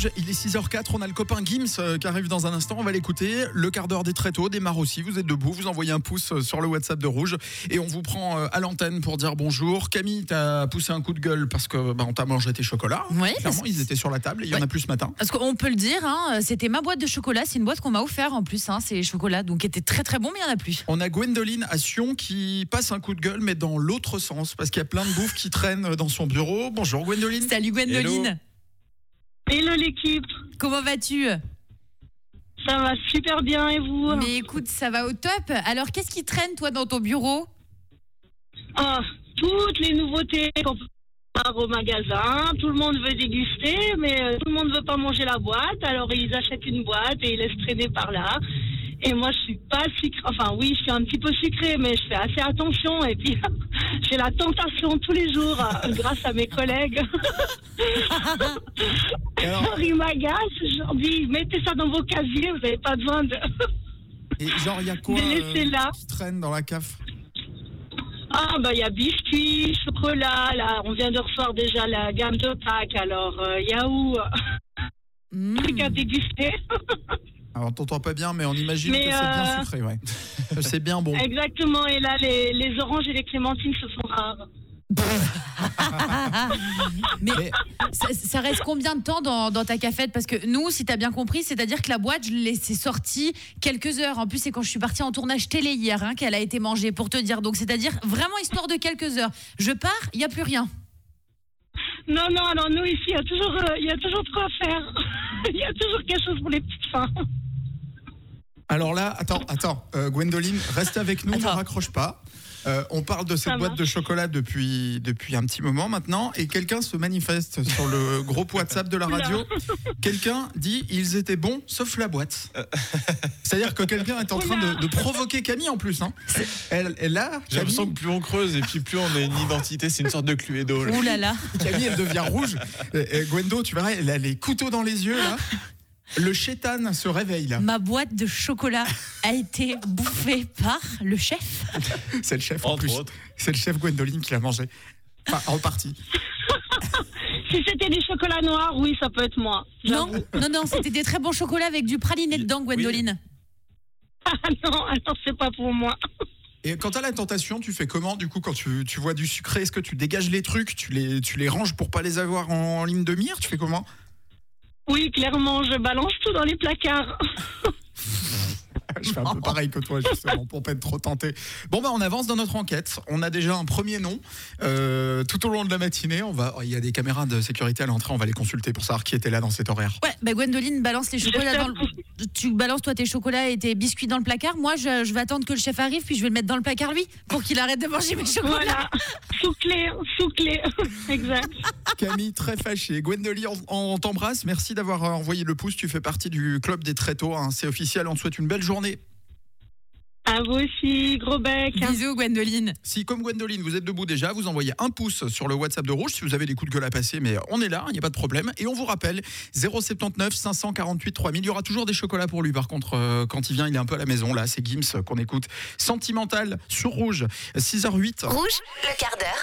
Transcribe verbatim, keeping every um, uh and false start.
Rouge, il est six heures quatre, on a le copain Gims euh, qui arrive dans un instant, on va l'écouter. Le quart d'heure des tréteaux démarre aussi, vous êtes debout, vous envoyez un pouce euh, sur le WhatsApp de Rouge et on vous prend euh, à l'antenne pour dire bonjour. Camille, t'as poussé un coup de gueule parce que bah, on t'a mangé tes chocolats. Oui, clairement, ils étaient sur la table et il y en a plus ce matin. Parce qu'on peut le dire, hein, c'était ma boîte de chocolat, c'est une boîte qu'on m'a offert en plus, hein, c'est chocolat, donc qui était très très bon, mais il n'y en a plus. On a Gwendoline à Sion qui passe un coup de gueule mais dans l'autre sens parce qu'il y a plein de bouffe qui traînent dans son bureau. Bonjour Gwendoline. Salut Gwendoline. Hello l'équipe, Comment vas-tu? ça va super bien et vous? Mais écoute, ça va au top. Alors qu'est-ce qui traîne toi dans ton bureau? Ah, toutes les nouveautés qu'on peut avoir au magasin, tout le monde veut déguster, mais euh, tout le monde veut pas manger la boîte, alors ils achètent une boîte et ils laissent traîner par là. Et moi je suis pas sucrée, enfin oui je suis un petit peu sucrée, mais je fais assez attention et puis j'ai la tentation tous les jours euh, grâce à mes collègues. Alors, Genre ils m'agacent, je leur dis mettez ça dans vos casiers, vous n'avez pas besoin de... et genre il y a quoi Mais laissez là. qui traîne dans la cave? Ah bah il y a biscuits, chocolat, là on vient de recevoir déjà la gamme de Pâques, alors euh, yaourt, Mmh. truc à déguster. Alors on t'entend pas bien mais on imagine Mais, que c'est bien euh, sucré, ouais. C'est bien bon. Exactement, et là les, les oranges et les clémentines se font rares. Mais Mais- ça, ça reste combien de temps dans, dans ta cafette? Parce que nous, si t'as bien compris, c'est-à-dire que la boîte, je l'ai laissée sortie quelques heures. En plus, c'est quand je suis partie en tournage télé hier hein, qu'elle a été mangée, pour te dire. Donc, c'est-à-dire vraiment histoire de quelques heures. Je pars, il n'y a plus rien. Non, non, alors nous ici, il y a toujours, euh, il y a toujours de quoi faire. Il y a toujours quelque chose pour les petites fins. Alors là, attends, attends, euh, Gwendoline, reste avec nous, ne Attends. raccroche pas. Euh, on parle de cette Ça boîte marche. de chocolat depuis, depuis un petit moment maintenant et quelqu'un se manifeste sur le groupe WhatsApp de la Oula. radio. Quelqu'un dit ils étaient bons sauf la boîte. C'est-à-dire que quelqu'un est en train de, de provoquer Camille en plus. Hein. Elle est là, J'ai l'impression Camille, que plus on creuse et puis plus on a une identité, c'est une sorte de Cluedo. là. Ouh là là. Camille, elle devient rouge. Et, et Gwendo, tu verras, elle a les couteaux dans les yeux là. Le chétan se réveille là. Ma boîte de chocolat a été bouffée par le chef. C'est le chef en Entre plus. autres. C'est le chef Gwendoline qui l'a mangé. Enfin, en partie. Si c'était des chocolats noirs, oui, ça peut être moi. Non, J'avoue. non, non, c'était des très bons chocolats avec du praliné dedans, Gwendoline. Ah non, alors c'est pas pour moi. Et quand t'as la tentation, tu fais comment du coup quand tu, tu vois du sucré? Est-ce que tu dégages les trucs, tu les, tu les ranges pour pas les avoir en ligne de mire? Tu fais comment? Oui, clairement, je balance tout dans les placards. Je fais un peu pareil que toi justement pour pas être trop tenté. Bon bah on avance dans notre enquête. On a déjà un premier nom. Euh, tout au long de la matinée, on va, il y a des caméras de sécurité à l'entrée. On va les consulter pour savoir qui était là dans cet horaire. Ouais, bah Gwendoline balance les chocolats dans le... Tu balances toi tes chocolats et tes biscuits dans le placard. Moi, je, je vais attendre que le chef arrive, puis je vais le mettre dans le placard lui, pour qu'il arrête de manger mes chocolats. Voilà, sous clé, sous clé, exact. Camille très fâchée. Gwendoline, on, on t'embrasse. Merci d'avoir envoyé le pouce. Tu fais partie du club des tréteaux. Hein. C'est officiel. On te souhaite une belle journée. À vous aussi, gros bec. Bisous Gwendoline. Si, comme Gwendoline, vous êtes debout déjà, vous envoyez un pouce sur le WhatsApp de Rouge si vous avez des coups de gueule à passer, mais on est là, il n'y a pas de problème. Et on vous rappelle, zéro sept neuf cinq cent quarante-huit trois mille. Il y aura toujours des chocolats pour lui, par contre, euh, quand il vient, il est un peu à la maison. Là, c'est Gims qu'on écoute. Sentimental sur Rouge, six heures huit. Rouge, le quart d'heure